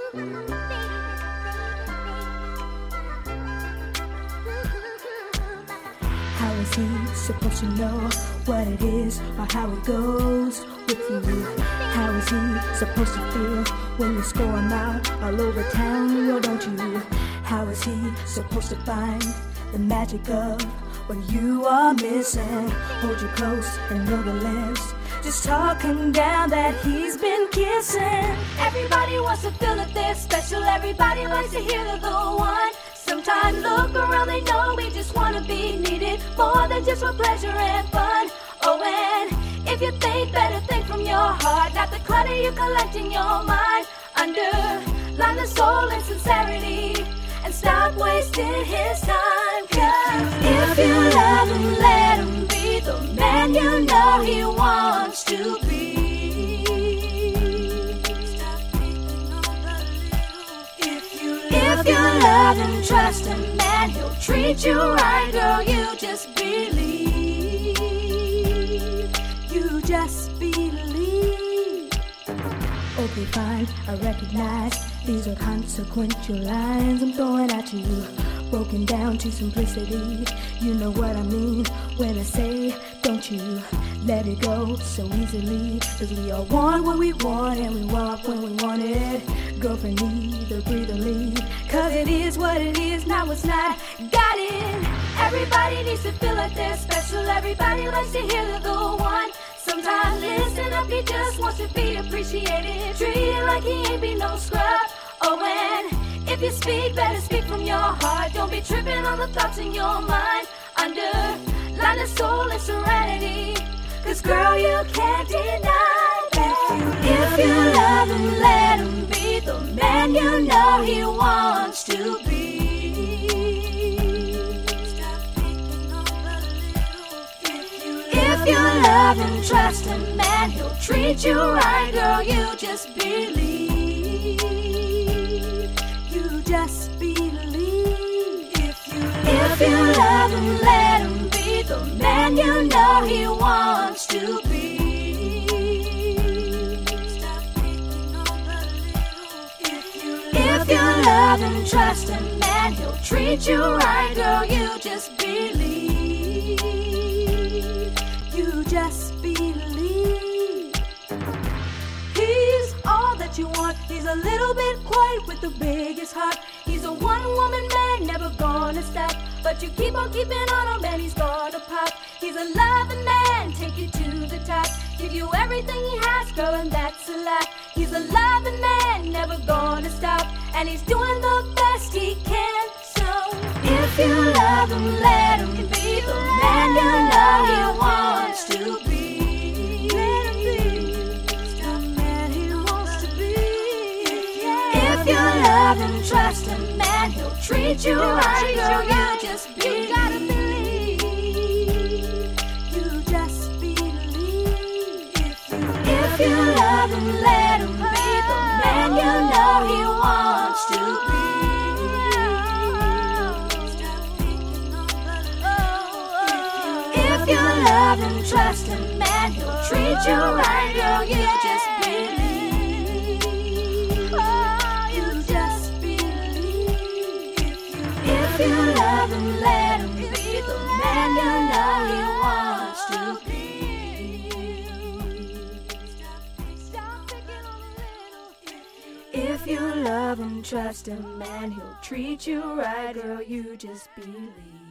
How is he supposed to know what it is or how it goes with you? How is he supposed to feel when you score him out all over town? Well, don't you? How is he supposed to find the magic of what you are missing? Hold you close and know the lips, just talking down that he's been kissing. Everybody wants to feel that they're special. Everybody likes to hear they're the one. Sometimes look around, they know we just want to be needed more than just for pleasure and fun. Oh, and if you think, better think from your heart, not the clutter you collect in your mind. Underline the soul and sincerity and stop wasting his time. 'Cause if you love him, let him be the man you know he wants to be. If you love him, trust him, man, he'll treat you right, girl, you just believe. You just believe. Okay, fine, I recognize these are consequential lines I'm throwing at you, broken down to simplicity. You know what I mean when I say, don't you let it go so easily. 'Cause we all want what we want and we walk when we want it. Girlfriend, either breathe or leave, 'cause it is what it is, not what's not. Got it. Everybody needs to feel like they're special. Everybody likes to hear they're the one. Sometimes listen up, he just wants to be appreciated, treated like he ain't be no scrub. Oh, and if you speak, better speak from your heart. Don't be tripping on the thoughts in your mind. Underline the soul and serenity, 'cause girl, you can't deny that. If you love him, let him be the man you know he wants to be. If you love him, trust him, man, he'll treat you right, girl, you just believe. You just believe. If you love him, let him be the man you know he wants to be. If you love him, trust him, man, he'll treat you right, girl, you just believe. You just believe. He's all that you want. He's a little bit quiet with the biggest heart. He's a one-woman man, never gonna stop. But you keep on keeping on him and he's gonna pop. He's a loving man, take you to the top. Give you everything he has, girl, and that's a lot. He's a loving man, never gonna stop. And he's doing the best he can. So if you love him, let him be the man you know he wants to be. Let him be the man he wants to be. If you love him, trust him, man, he'll treat you right, girl, you just believe. You gotta believe. You just believe. If you love him, let him be the man you know he wants to be. If you love him, trust him, man, he'll treat you right, girl, you just believe. You just believe. If you love him, let him be the man you know he wants to be. If you love him, trust him, man, he'll treat you right, girl, you just believe.